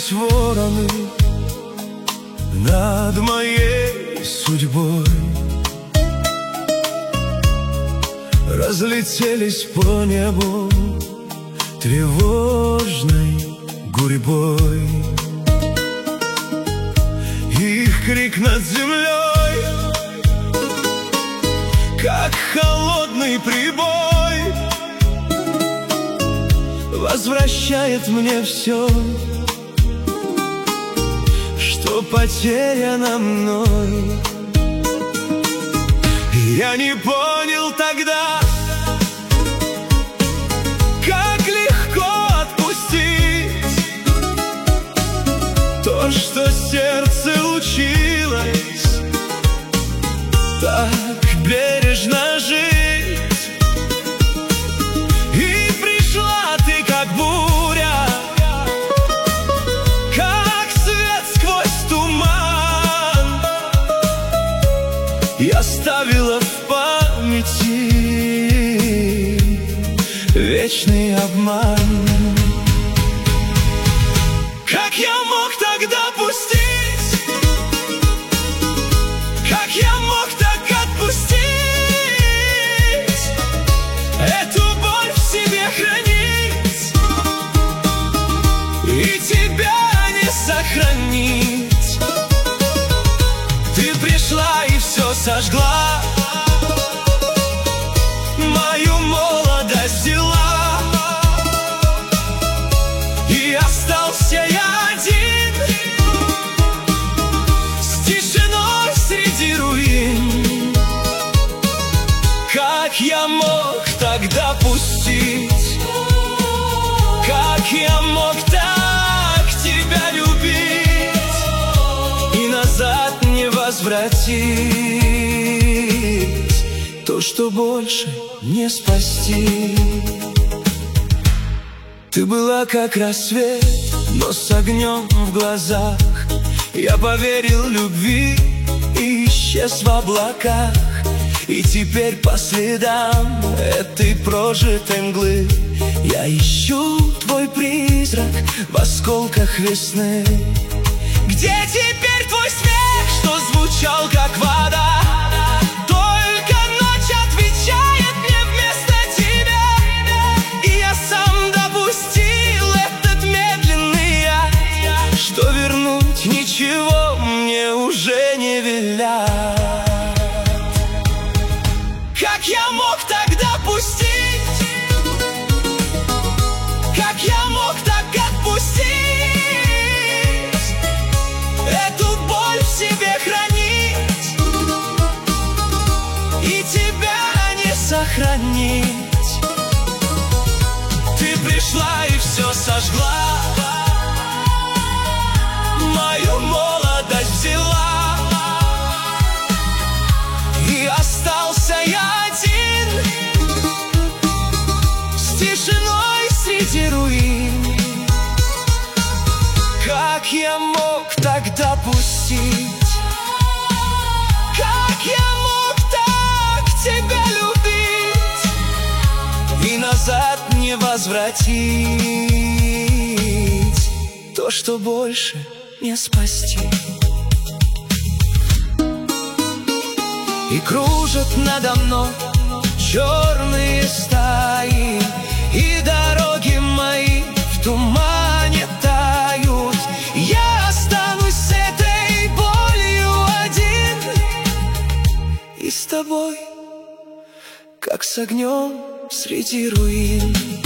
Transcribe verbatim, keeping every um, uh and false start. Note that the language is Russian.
Разлетелись вороны над моей судьбой, разлетелись по небу тревожной гурьбой. Их крик над землей, как холодный прибой, возвращает мне все, что потеряно мной. Я не понял тогда, как легко отпустить то, что сердце училось так бережно жить. И пришла ты, как буря, как свет сквозь туман, и оставила в памяти вечный обман. Как я мог тогда пустить? Как я мог так отпустить? Эту боль в себе хранить и тебя не сохранить. Ты пришла и все сожгла, мою молодость взяла, и остался я один с тишиной среди руин. Как я мог тогда пустить? Как я мог так тебя любить и назад не возвратить то, что больше не спасти? Ты была как рассвет, но с огнем в глазах. Я поверил любви и исчез в облаках. И теперь по следам этой прожитой мглы я ищу твой призрак в осколках весны. Где теперь твой смех, что звучал как вода? Только ночь отвечает мне вместо тебя. И я сам допустил этот медленный яд, что вернуть ничего мне уже не велят. Как я мог тогда пустить? Как я мог так отпустить? Эту боль в себе хранить и тебя не сохранить. Ты пришла и все сожгла, мою молодость взяла, и остался я один с тишиной среди руин. Как я мог тогда пустить? Как я мог так тебя любить и назад не возвратить то, что больше не спасти? И кружат надо мной черные стаи, и дороги мои в тумане тают. Я останусь с этой болью один и с тобой, как с огнем среди руин.